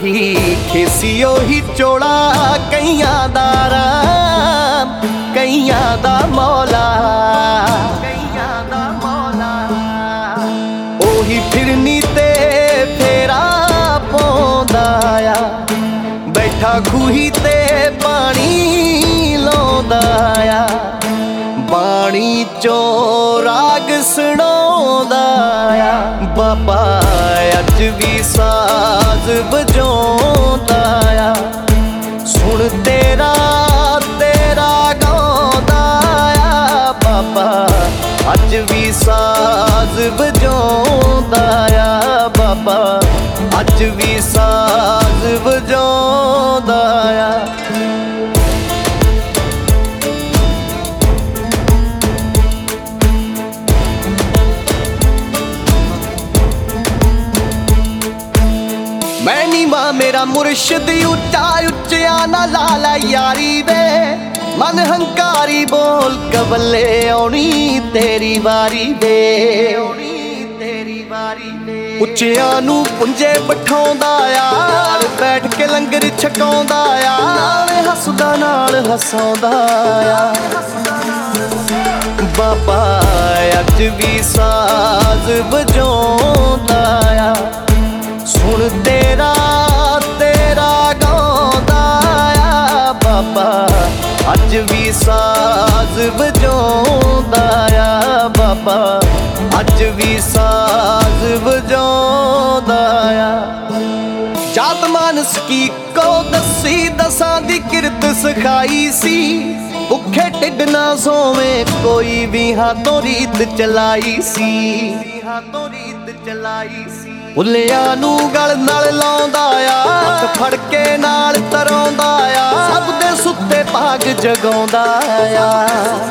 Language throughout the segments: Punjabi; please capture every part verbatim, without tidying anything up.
ਉਹੀ ਖੇਸੀ ਉਹੀ ਚੋਲਾ ਕਈਆਂ ਦਾ ਰਾਮ ਕਈਆਂ ਦਾ ਮੌਲਾ ਕਈਆਂ ਦਾ ਮੌਲਾ ਉਹੀ ਫਿਰਨੀ ਤੇ ਫੇਰਾ ਪਾਉਂਦਾ ਆ ਬੈਠਾ ਖੂਹੀ ਤੇ ਪਾਣੀ ਲਾਉਂਦਾ ਆ ਬਾਣੀ ਚੋਂ ਰਾਗ ਸੁਣਾਉਂਦਾ ਆ ਬਾਬਾ ਅੱਜ ਵੀ ਸਾਜ਼ ਵਜਾਉਂਦਾ ਆ ਸੁਣ ਤੇਰਾ ਤੇਰਾ ਗਾਉਂਦਾ ਆ ਬਾਬਾ ਅੱਜ ਵੀ ਸਾਜ਼ ਵਜਾਉਂਦਾ ਆ ਬਾਬਾ ਅੱਜ ਵੀ ਸਾਜ਼ ਵਜਾਉਂਦਾ ਆ मैं नी मां मेरा मुर्शिद उच्चा उच्चिया ना लाला यारी वे मन हंकारी बोल कबले आउणी तेरी वारी वे तेरी वारी वे उच्चिया नू पुंजे बिठाउंदा आ बैठ के लंगर छकाउंदा आ नाल हसदा नाल हसाउंदा आ बाबा अज भी साज वजाउंदा आ सुन तेरा तेरा गाउँदा आ बाबा अज भी साज वजाउँदा आ बाबा अज भी साज वजाउँदा आ जात मानस की को दसी दसां दी किरत सिखाई सी भुखे ढिड ना सोवे कोई भी हाथों रीत चलाई सी हाथों रीत चलाई सी ਭੁੱਲਿਆਂ ਨੂੰ ਗਲ ਨਾਲ ਲਾਉਂਦਾ ਆ ਹੱਥ ਫੜ ਕੇ ਨਾਲ ਤਰਾਉਂਦਾ ਆ ਸਭ ਦੇ ਸੁੱਤੇ ਭਾਗ ਜਗਾਉਂਦਾ ਆ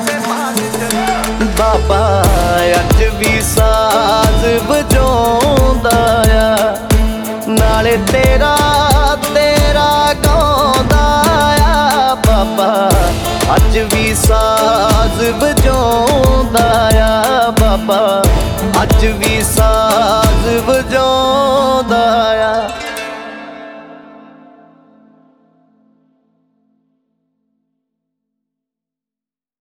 ਬਾਬਾ ਅੱਜ ਵੀ ਸਾਜ਼ ਵਜਾਉਂਦਾ ਆ ਨਾਲੇ ਤੇਰਾ ਤੇਰਾ ਗਾਉਂਦਾ ਆ ਬਾਬਾ ਅੱਜ ਵੀ ਸਾਜ਼ ਵਜਾਉਂਦਾ ਆ ਬਾਬਾ ਅੱਜ ਵੀ ਸਾਜ਼ ਵਜਾਉਂਦਾ